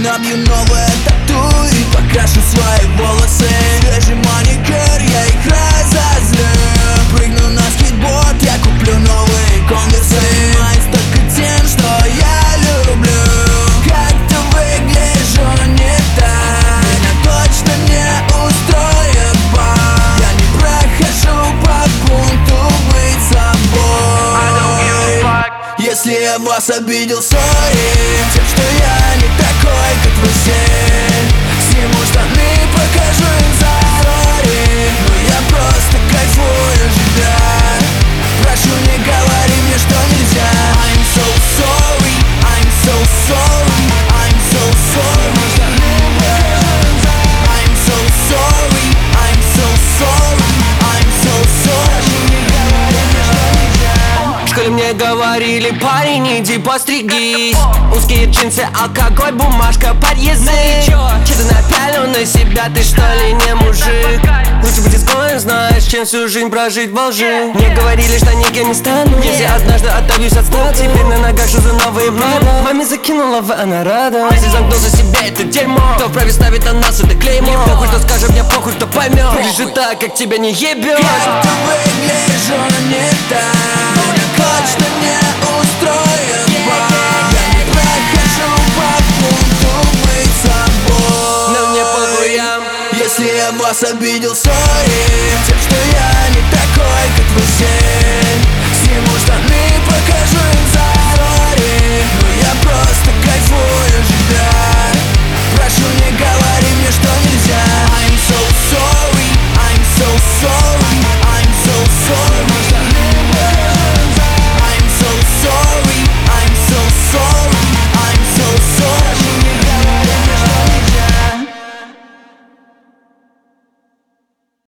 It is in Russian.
Набью новое тату и покрашу свои волосы. Свежий маникюр, я их разозлю. Прыгну на скейтборд, я куплю новые конверсы. Занимаюсь только тем, что я люблю. Как-то выгляжу не так, меня точно не устроит бан. Я не прохожу по пункту быть собой. Если я вас обидел, сори. Тем, что я не такой, как вы все. Сниму штаны, покажу им сори. Но я просто кайфую, живя. Прошу, не говори мне, что нельзя. I'm so sorry, I'm so sorry, I'm so sorry. I'm so sorry, I'm so sorry, I'm so sorry. В школе мне говорили: парень, иди постригись. Узкие джинсы, алкоголь, бумажка под язык. Че ты напялил на себя, ты что ли не мужик? Лучше быть изгоем, знаешь, чем всю жизнь прожить во лжи. Мне говорили, что никем не стану, если однажды отобьюсь от стал. Теперь на ногах шузы новые правила. Маме закинула в она рада. Если замкнул за себя это дерьмо, кто вправе ставит на нас это клеймо? Мне похуй, что скажет, мне похуй, кто поймет. Выгляжу так, как тебя не ебет. Как-то выгляжу не так, меня точно не устроит бан. Я не прохожу по пункту быть собой. Но мне похуй, если я вас обидел, сори. Тем, что я не такой, как вы все. Сниму штаны, покажу им сори. Но я просто кайфую, живя. Прошу, не